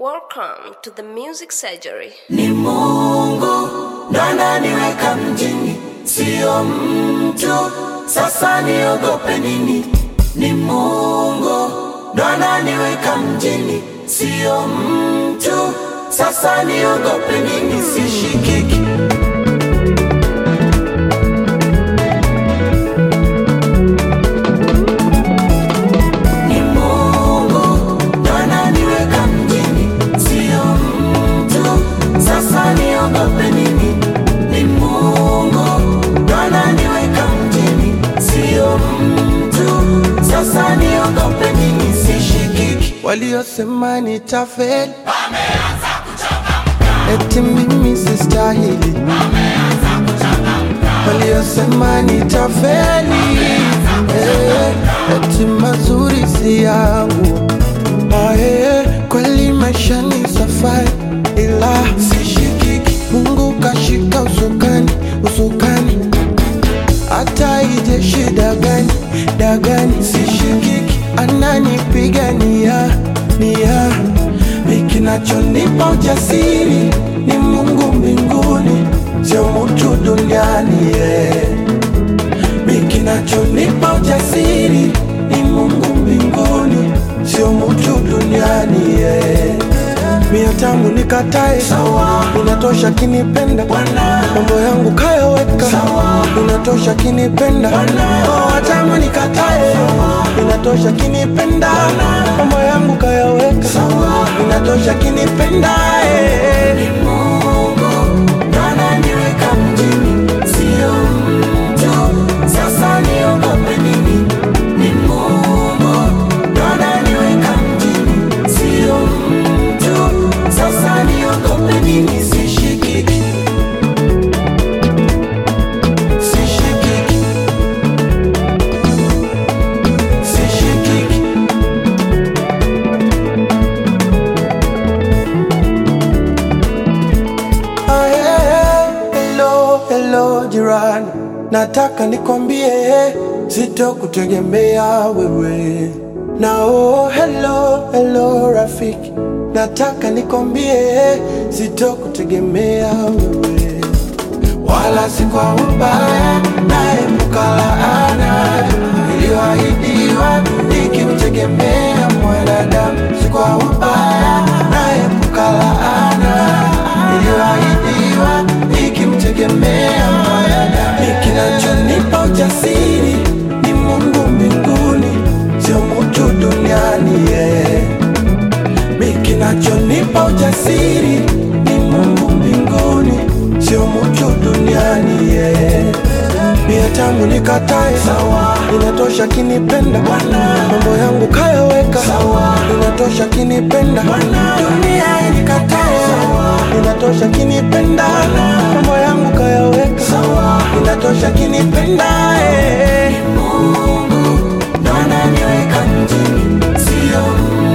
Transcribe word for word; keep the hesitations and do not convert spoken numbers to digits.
Welcome to the Music Surgery. Ni Mungu ndo ananiweka mjini, sio mtu, sasa niogope nini? Ni Mungu ndo ananiweka mjini, sio mtu, sasa niogope nini? Sishikiki. Waliosema nitafeli wameanza kuchangamka, eti mimi sistahili. wameanza kuchangamka, waliosema nitafeli eh, eti mazuri si yangu. Ae, kweli maisha ni safari, ila sishikiki. Mungu kashika usukani, usukani. Hata ije shida gani, dagani, sishikiki. Ananipigania, nia. Kinachonipa ujasiri ni Mungu mbinguni, sio mtu duniani, yeah. Kinachonipa ujasiri ni Mungu mbinguni, sio mtu duniani, yeah. Mia tamu nikatae, sawa, inatosha kinipenda Bwana. Mambo yangu kayaweka, sawa, inatosha kinipenda Bwana. Oh, tamu nikatae, sawa, inatosha kinipenda Bwana. Mambo yangu kayaweka, sawa, inatosha kinipenda, eh. Ni Mungu ndo ananiweka mjini, sio mtu, sasa niogope nini? Ni Mungu ndo ananiweka mjini, sio mtu, sasa niogope nini? Sishikiki, sishikiki, sishikiki. Ah, yeah. Hello, hello jirani, nataka nikwambie sitokutegemea wewe. Na oh, hello, hello rafiki, nataka nikwambie sitokutegemea wewe. Wala si kwa ubaya, naepuka laana iliyoahidiwa nikimtegemea mwanadamu. Si kwa ubaya, naepuka laana iliyoahidiwa nikimtegemea mwanadamu. Kinachonipa ujasiri ni Mungu mbinguni, sio mtu duniani, yeah. Kinachonipa ujasiri ni Mungu mbinguni, sio mtu duniani, yeah. Mia tamu nikatae, sawa, inatosha kinipenda Bwana. Mambo yangu kayaweka, sawa, inatosha kinipenda Bwana. Dunia inikatae, sawa, inatosha kinipenda Bwana. Mambo yangu kayaweka, sawa, inatosha kinipenda, eh. Mungu ndo ananiweka mjini, sio